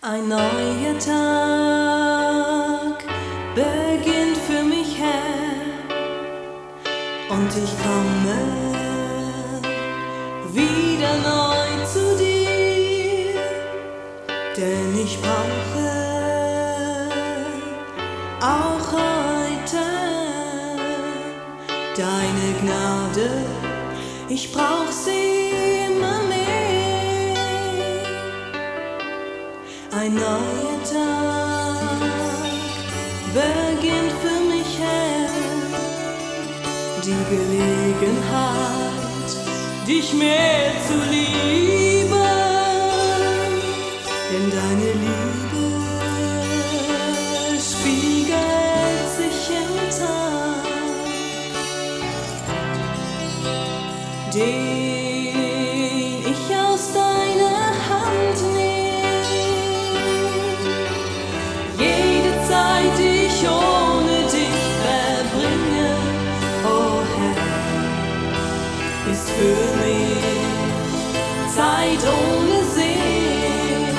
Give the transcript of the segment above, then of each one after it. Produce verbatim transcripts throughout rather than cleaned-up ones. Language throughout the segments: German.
Ein neuer Tag beginnt für mich, Herr, und ich komme wieder neu zu dir, denn ich brauche auch heute deine Gnade, ich brauch sie immer mehr. Ein neuer Tag beginnt für mich, Herr, die Gelegenheit, dich mehr zu lieben, denn deine Liebe spiegelt sich im Tag, den ich aus deiner Hand nehme. Zeit, die ich ohne dich verbringe, oh Herr, ist für mich Zeit ohne Sinn.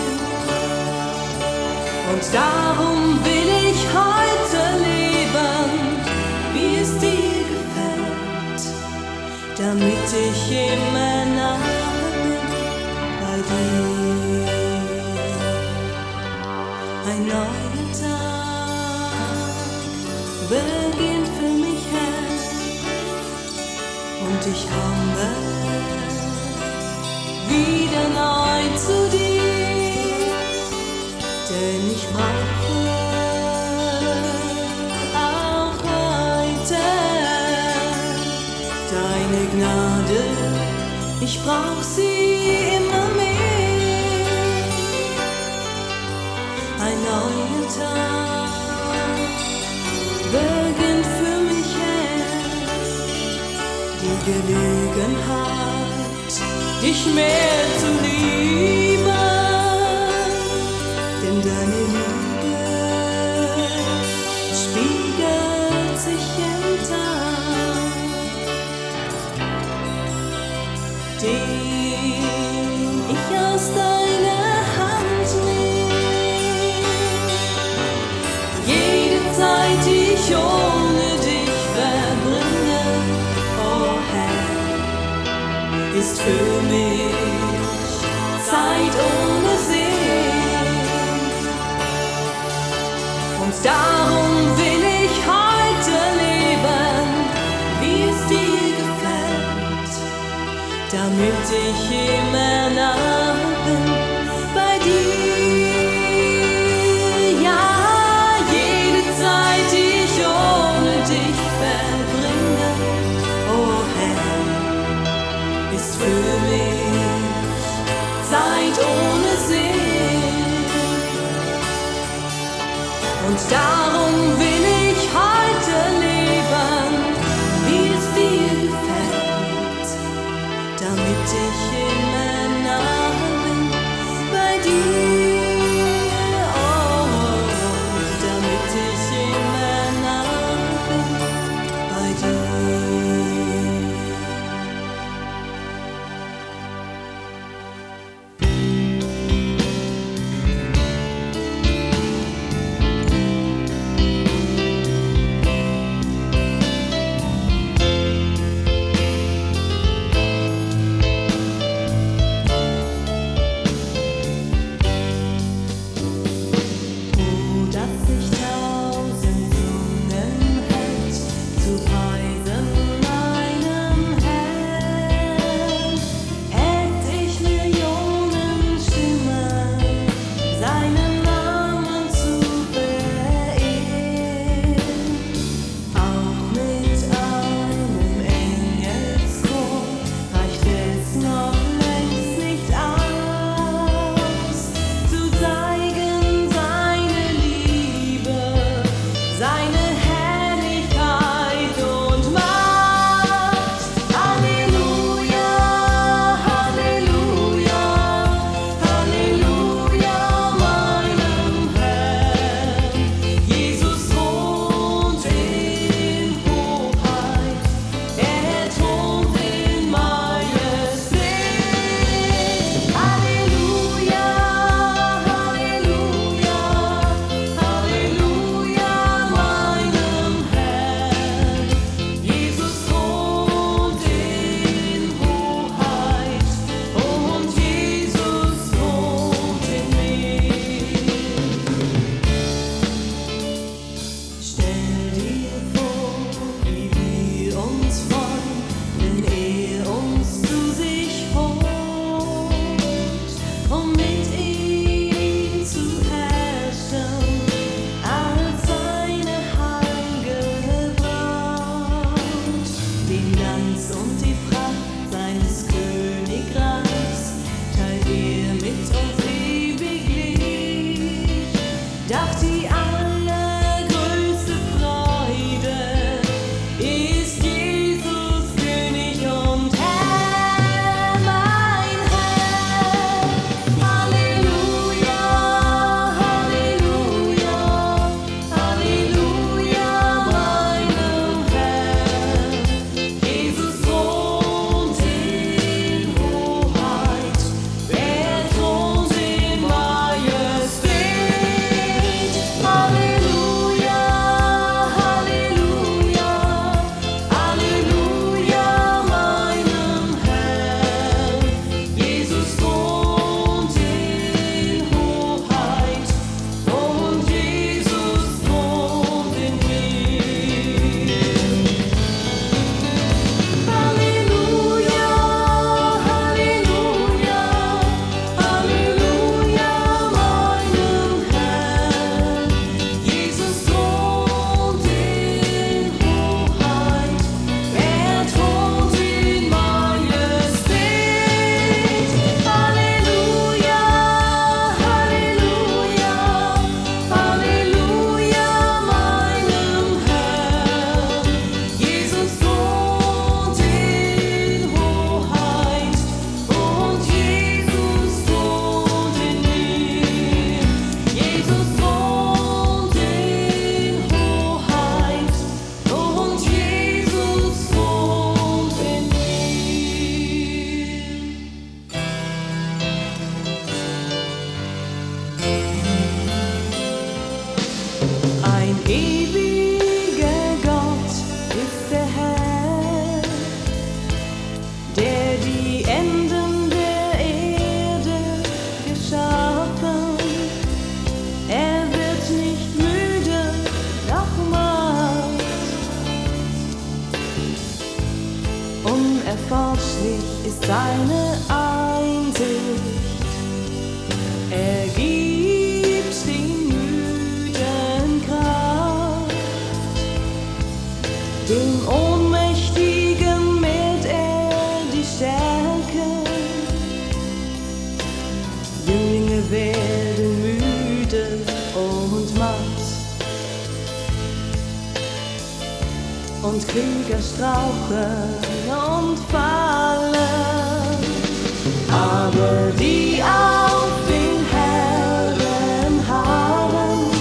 Und darum will ich heute leben, wie es dir gefällt, damit ich immer nahe bin bei dir. Ein neuer Tag beginnt für mich, Herr, und ich komme wieder neu zu dir, denn ich brauche auch heute deine Gnade, ich brauch sie immer mehr. Ein neuer Tag beginnt für mich, Herr, die Gelegenheit, dich mehr zu lieben, denn deine Liebe spiegelt sich im Tag, den ich aus deiner Hand nehme. Jede Zeit, die ich ohne dich verbringe, oh Herr, ist für mich Zeit ohne Sinn. Und darum will ich heute leben, wie es dir gefällt, damit ich immer nahe bin bei dir. Ja, jede Zeit, die ich ohne dich verbringe, oh Herr, ist für mich Zeit ohne Sinn. Und darum will ich heute leben, wie es dir gefällt, damit ich immer nahe bin bei dir. Oh, damit ich immer nahe bin bei dir. ist seine Einsicht. Er gibt den Müden Kraft, dem Ohnmächtigen mehrt er die Stärke. Jünglinge werden müde und matt, und Krieger straucheln und fallen, aber die auf den Herrn harren,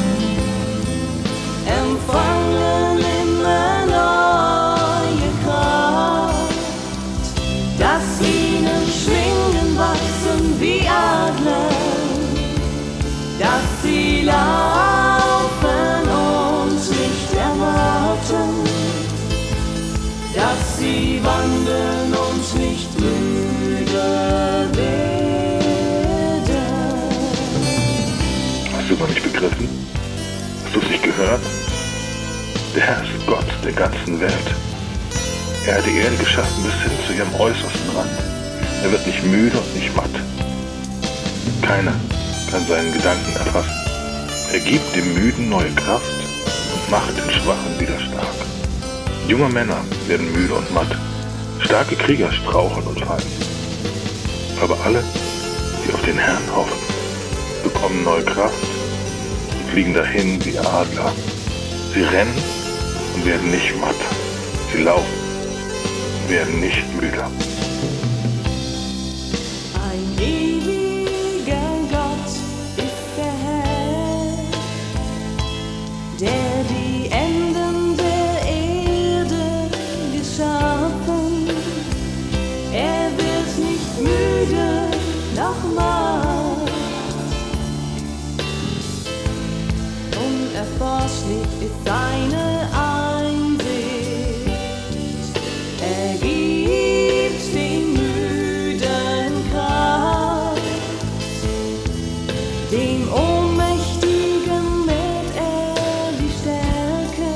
empfangen immer neue Kraft, dass ihnen Schwingen wachsen wie Adler, dass sie laufen und nicht erwarten, dass sie wandeln und nicht müde werden. Hast du noch nicht begriffen? Hast du es nicht gehört? Der Herr ist Gott der ganzen Welt. Er hat die Erde geschaffen bis hin zu ihrem äußersten Rand. Er wird nicht müde und nicht matt. Keiner kann seinen Gedanken erfassen. Er gibt dem Müden neue Kraft und macht den Schwachen wieder stark. Junge Männer werden müde und matt, starke Krieger straucheln und fallen. Aber alle, die auf den Herrn hoffen, bekommen neue Kraft und fliegen dahin wie Adler. Sie rennen und werden nicht matt. Sie laufen und werden nicht müde. Ein ewiger Gott ist der Herr, der die Enden der Erde geschaffen. Er wird nicht müde noch matt, unerforschlich ist seine Einsicht. Er gibt den Müden Kraft, dem Ohnmächtigen mehrt er die Stärke.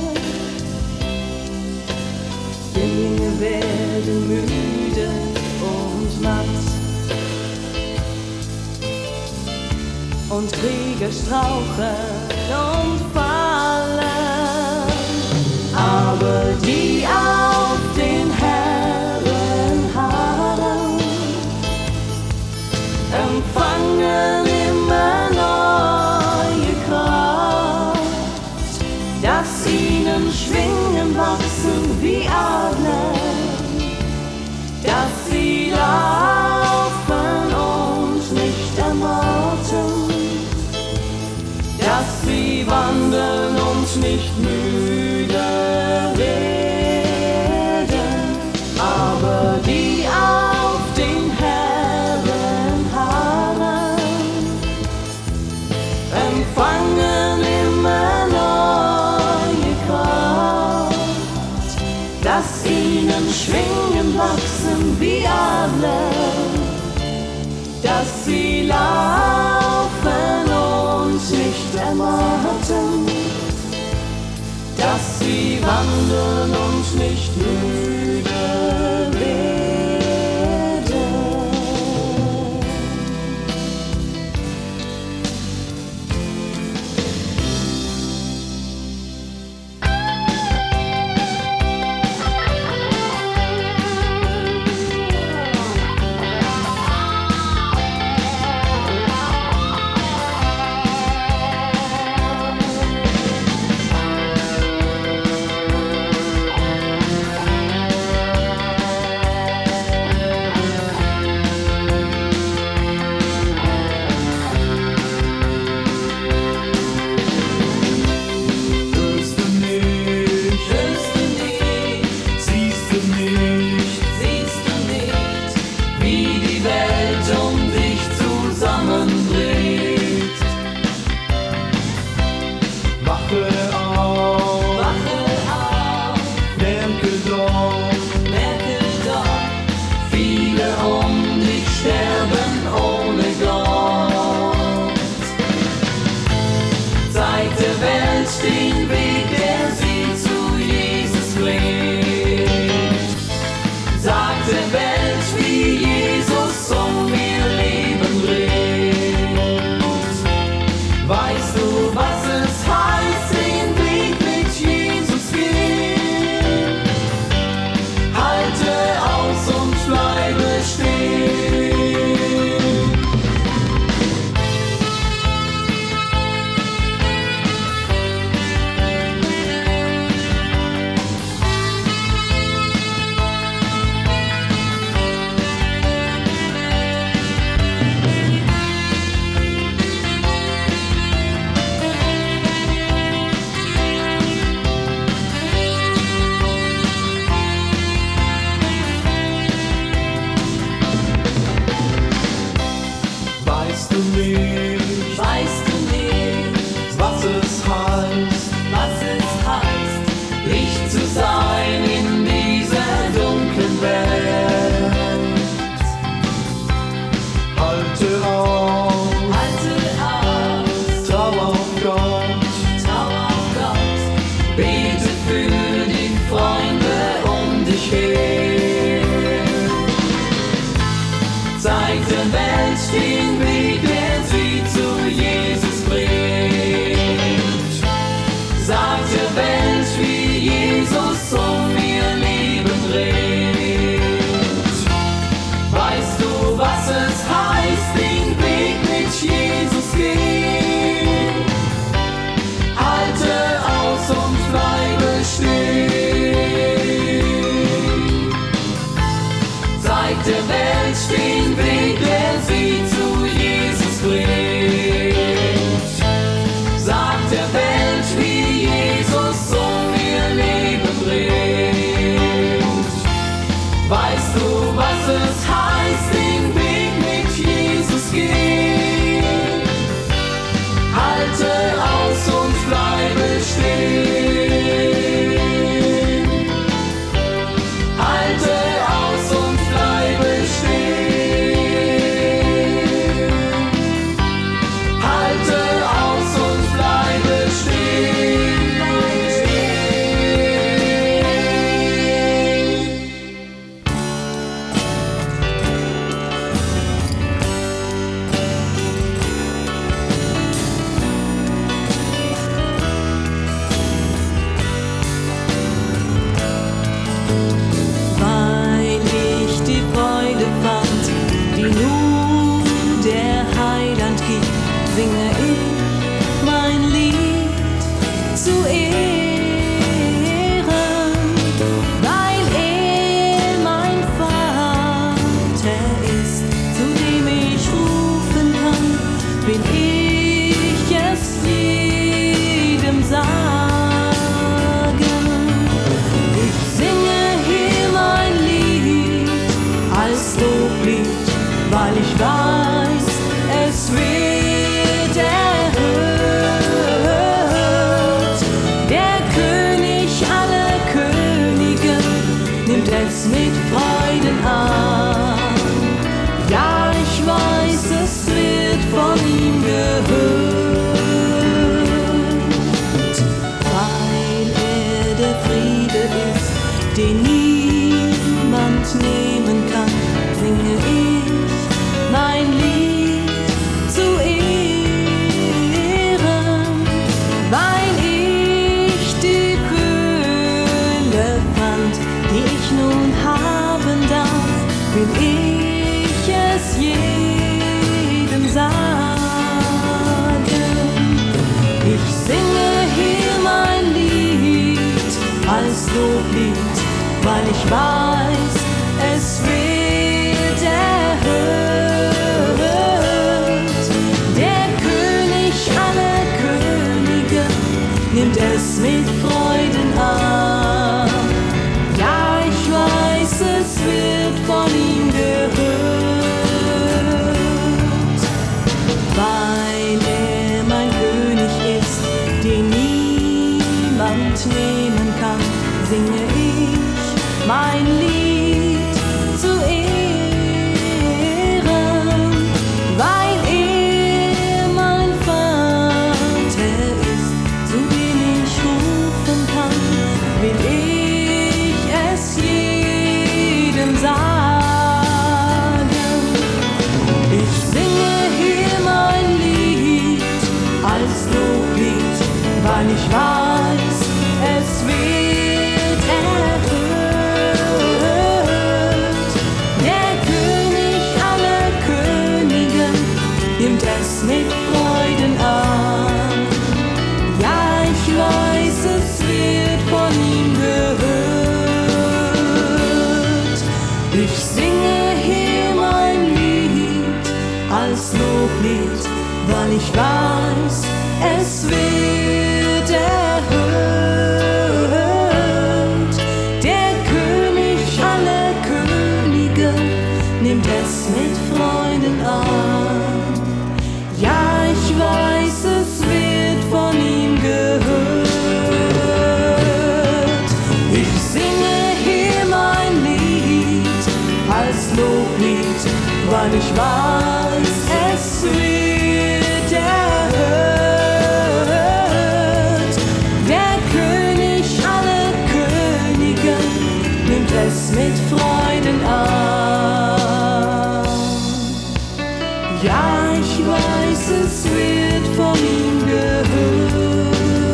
Jünglinge werden müde und matt, und Krieger straucheln und fallen, aber die auf den Herrn harren, empfangen immer neue Kraft, dass ihnen Schwingen wachsen wie Adler, dass sie laufen und nicht ermatten, dass sie wandeln und nicht müde werden, aber die auf den Herrn harren, empfangen immer neue Kraft, dass ihnen Schwingen wachsen wie Adler, dass sie laufen und nicht ermatten, dass sie wandeln und nicht müde werden. singe ich mein Lied zu Ehren, weil er mein Vater ist, zu dem ich rufen kann, bin ich es jedem sagen. Ich singe hier mein Lied als Loblied, weil ich weiß, es wird erhört. Der König aller Könige nimmt es mit Freuden an. Ja, ich weiß, es wird von ihm gehört, weil er der Friede ist, den niemand nehmen kann, singe ich mein Lied zu Ehren, weil ich die Fülle fand, die ich nun haben darf, will ich es jedem sagen. Ich singe hier mein Lied als Loblied, weil ich weiß, es wird erhört. Der König aller Könige nimmt es mit Freuden an. Ja, ich weiß, es wird von ihm gehört, weil er mein König ist, den niemand nehmen kann, singe ich mein Lied zu Ehren, weil er mein Vater ist, zu dem ich rufen kann, will ich es jedem sagen. Ich singe hier mein Lied als Loblied, weil ich weiß, es wird erhört. Der König aller Könige nimmt es mit Freuden an. Ja, ich weiß, es wird von ihm gehört. Ich singe hier mein Lied als Loblied, weil ich weiß, es wird erhört. Der König aller Könige nimmt es mit Freuden an. Ja, ich weiß, es wird von ihm gehört. Ich singe hier mein Lied als Loblied, weil ich weiß, es wird erhört. Der König aller Könige nimmt es mit Freuden an. Ja, ich weiß, es wird von ihm gehört.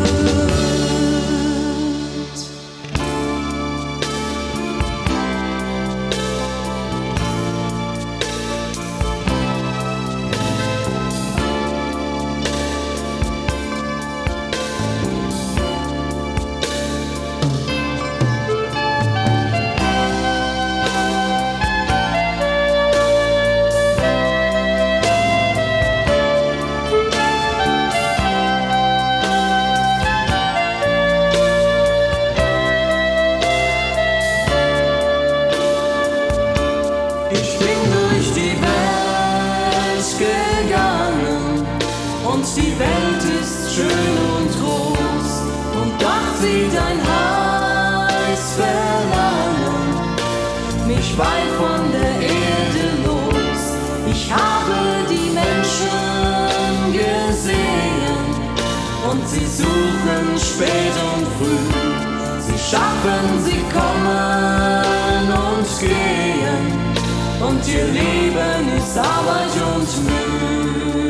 Die Welt ist schön und groß, und doch zieht ein heiß Verlangen mich weit von der Erde los. Ich habe die Menschen gesehen, und sie suchen spät und früh. Sie schaffen, sie kommen und gehen, und ihr Leben ist Arbeit und Mühe.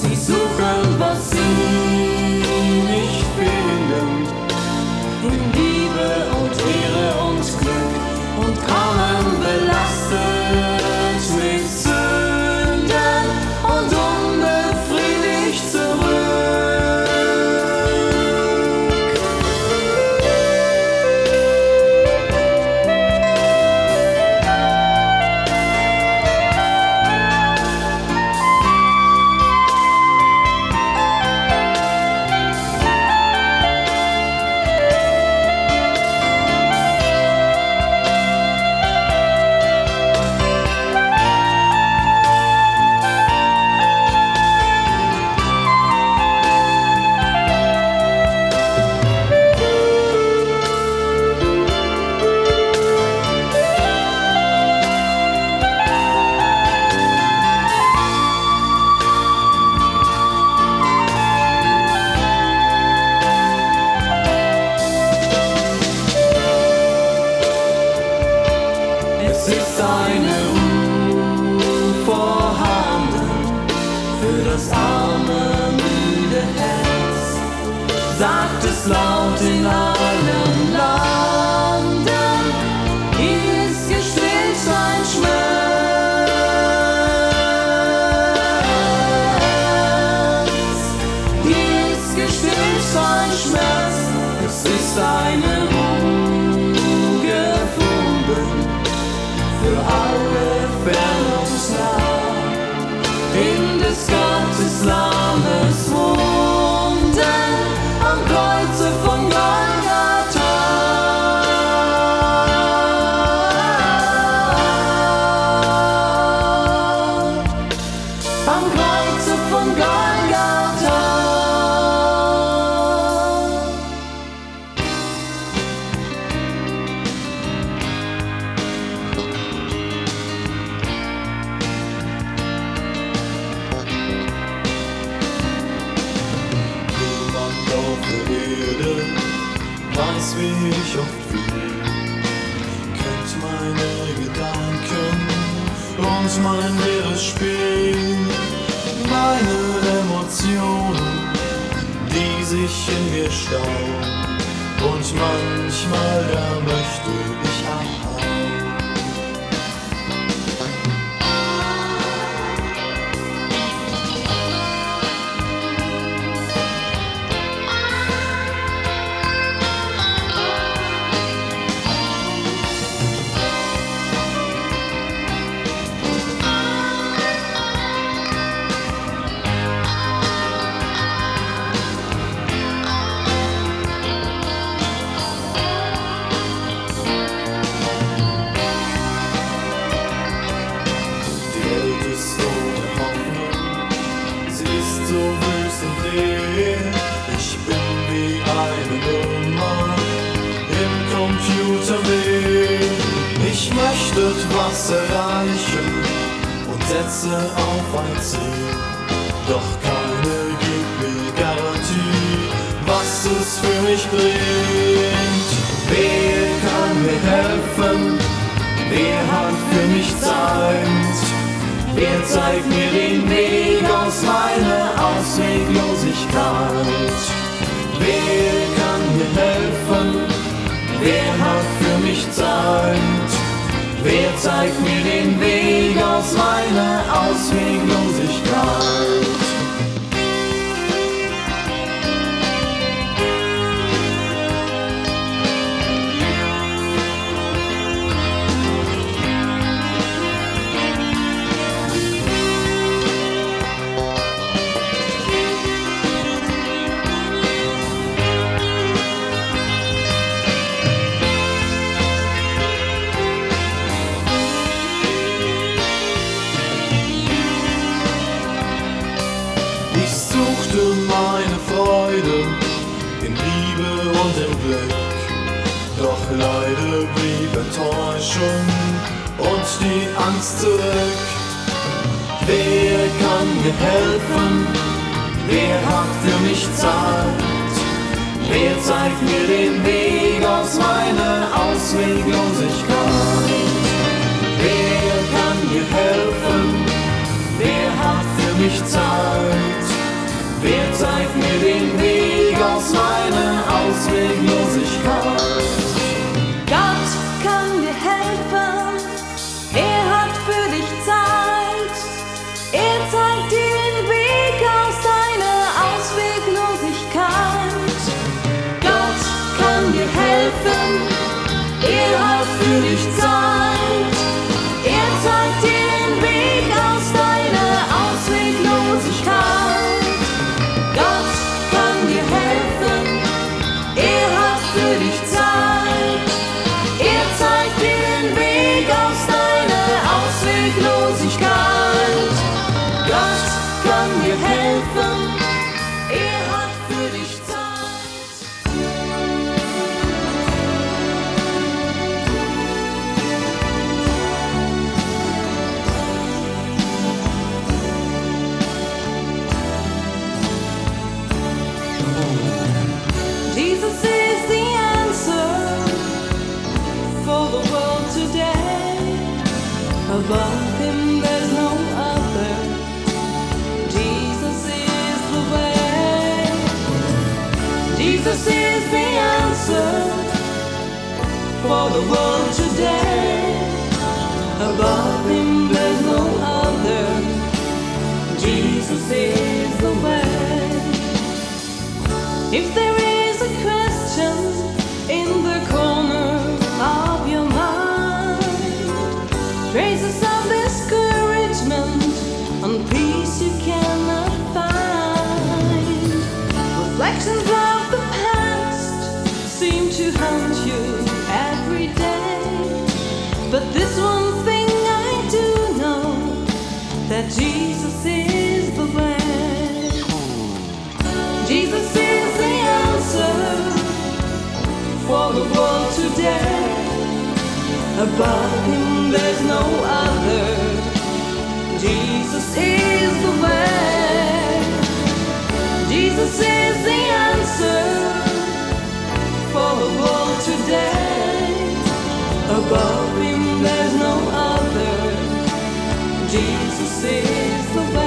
sie suchen, was sie nicht finden. In Liebe und Ehre und Glück und kommen belastet mit Sünden und unbefriedigt zurück. Es ist eine Ruhe vorhanden für das arme, müde Herz. Sagt es laut in allen Landen, hier ist gestillt sein Schmerz. Hier ist gestillt sein Schmerz. Es ist eine Ruhe gefunden für alle fern und nah, in des Gottes Lammes Wunden am Kreuze von Golgatha. Am Kreuze von Golgatha. Weiß, wie ich oft fühl, kennt meine Gedanken und mein leeres Spiel, meine Emotionen, die sich in mir stauen, und manchmal da möchte ich abhauen. Ich bin wie eine Nummer im Computermail. Ich möchte was erreichen und setze auf ein Ziel, doch keine gibt mir Garantie, was es für mich bringt. Wer kann mir helfen? Wer hat für mich Zeit? Wer zeigt mir den Weg aus meiner Ausweglosigkeit? Wer kann mir helfen? Wer hat für mich Zeit? Wer zeigt mir den Weg aus meiner Ausweglosigkeit? Meine Freude in Liebe und im Glück, doch leider blieb Enttäuschung und die Angst zurück. Wer kann mir helfen? Wer hat für mich Zeit? Wer zeigt mir den Weg aus meiner Ausweglosigkeit? Wer kann mir helfen? Wer hat für mich Zeit? Wer zeigt mir den Weg aus meiner Ausweglosigkeit? Gott kann dir helfen, er hat für dich Zeit. Er zeigt dir den Weg aus deiner Ausweglosigkeit. Gott kann dir helfen, er hat für dich Zeit. Er zeigt dir den Weg aus deiner Ausweglosigkeit. Gott kann dir helfen, er hat für dich Zeit. Er zeigt dir den Weg aus deiner Ausweglosigkeit. Gott kann dir helfen, er hat für dich Zeit. Jesus is the answer for the world today. Above him there's no other. Jesus is the way. Jesus is the answer for the world today. Above him there's no other. Jesus is the way. If there is a question in the corner of your mind, traces of discouragement and peace you cannot find, reflections of the past seem to haunt you every day. But this one thing I do know, that Jesus is the way. Jesus is the answer for the world today. Above him there's no other. Jesus is the way. Jesus is the answer for the world today. Above him there's no other. Jesus is the way.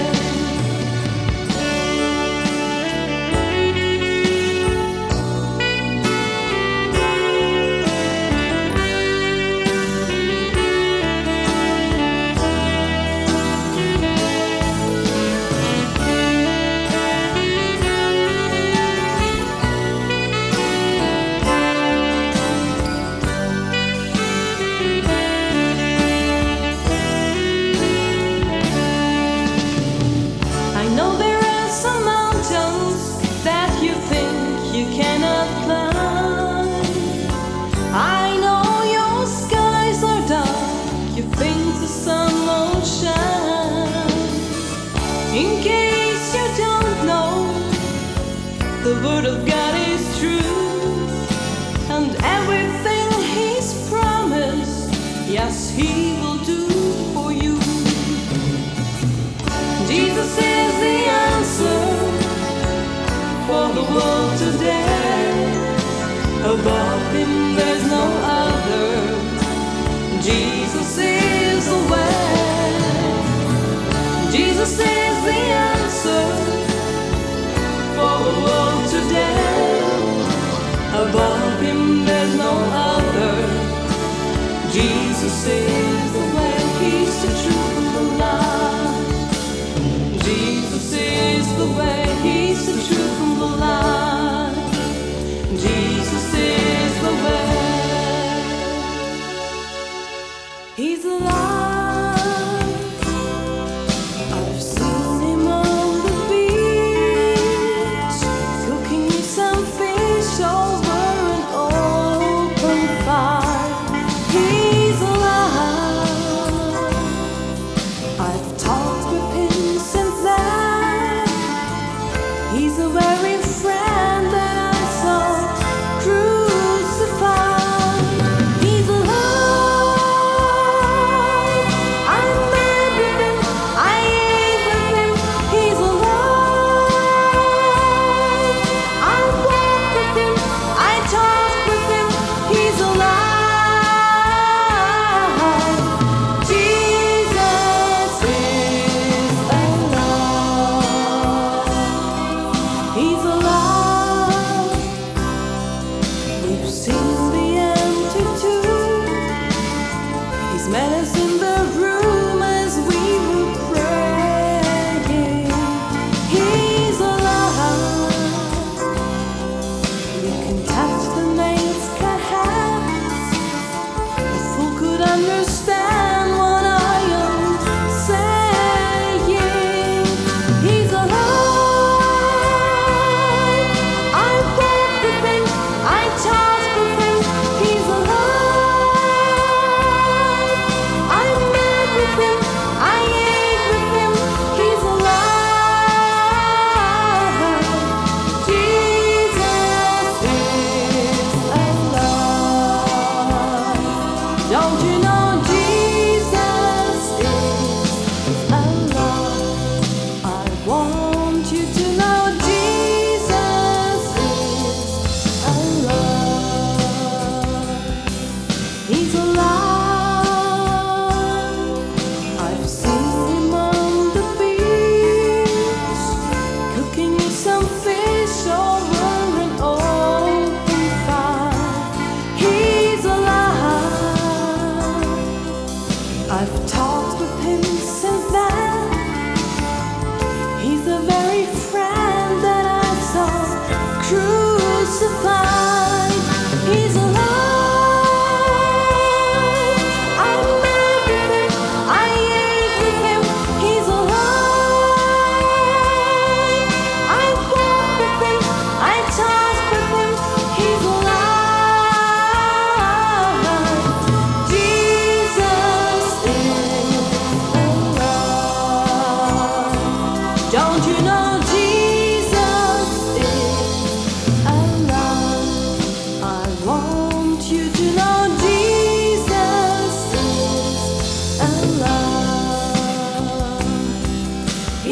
I know there are some mountains that you think you cannot climb. I know your skies are dark, you think the sun won't shine. In case you don't know, the word of God is true, and everything he's promised, yes, he will do for you. Jesus is the answer for the world today. Above him there's no other. Jesus is the way. Jesus is the answer for the world today. Above him there's no other. Jesus is the way. He's the truth and the life. Jesus is the way, he's the truth and the life. Jesus is the way. He's alive. I've seen him on the beach, cooking some fish over an open fire. He's alive. I've talked with him since then. He's a very friend that I saw crucified. He's alive. I'm mad with him. I ain't with him. He's alive. I walk with him. I talk with him. He's alive. Jesus is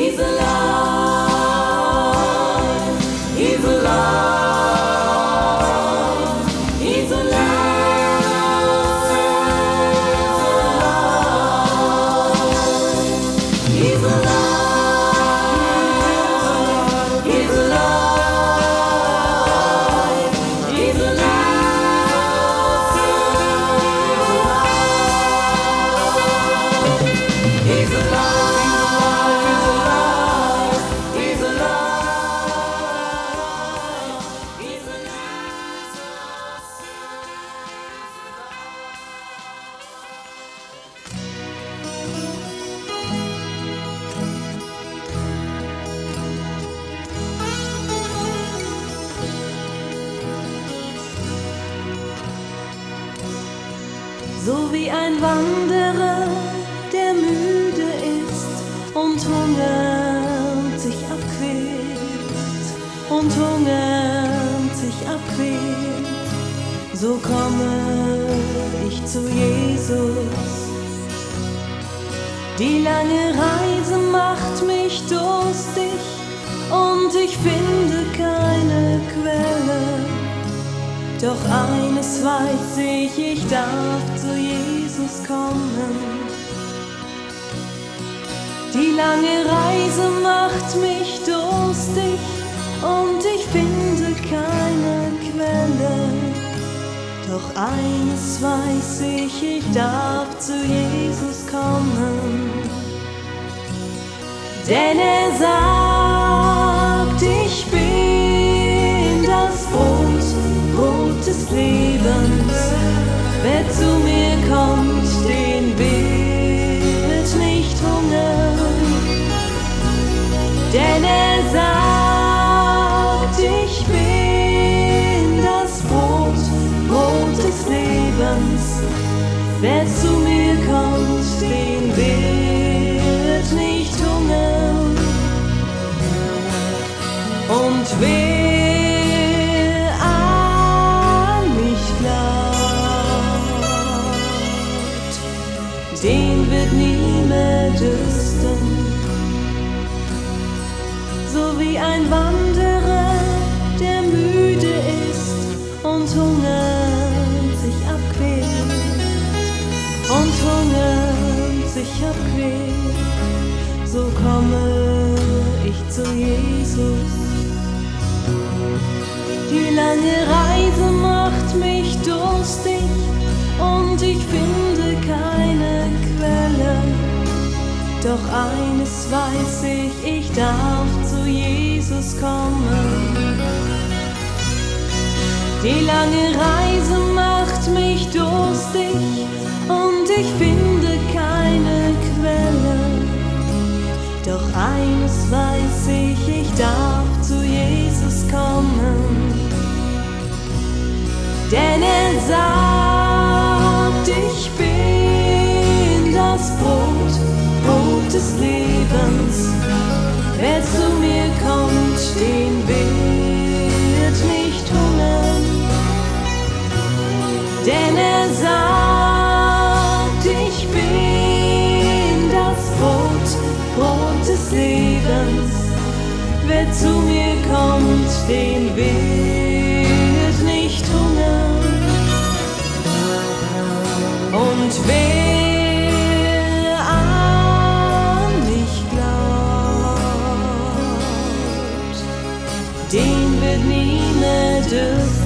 He's alive. He's alive. He's alive. He's alive. He's alive. He's alive. He's alive. So wie ein Wanderer, der müde ist und hungert sich abquält, und hungert sich abquält, so komme ich zu Jesus. Die lange Reise macht mich durstig und ich finde keine Quelle. Doch eines weiß ich, ich darf zu Jesus kommen. Die lange Reise macht mich durstig und ich finde keine Quelle. Doch eines weiß ich, ich darf zu Jesus kommen. Denn er sagt, ich bin das Brot, Brot des Lebens. Wer zu mir kommt, den wird nicht hungern. Denn er sagt, ich bin das Brot, Brot des Lebens. Wer zu mir kommt, den wird nicht hungern. Und wer an mich glaubt, den wird nie mehr dürsten. So wie ein Wanderer, der müde ist und hungert sich abquält, und hungert sich abquält, so komme ich zu Jesus. Die lange Reise macht mich durstig und ich finde keine Quelle. Doch eines weiß ich, ich darf zu Jesus kommen. Die lange Reise macht mich durstig und ich finde keine Quelle. Doch eines weiß ich, ich darf zu Jesus kommen. Denn er sagt, ich bin das Brot, Brot des Lebens. Wer zu mir kommt, den wird nicht hungern. Denn er sagt, ich bin das Brot, Brot des Lebens. Wer zu mir kommt, den wird nicht hungern. Und wer an mich glaubt, den wird nie mehr dürfen.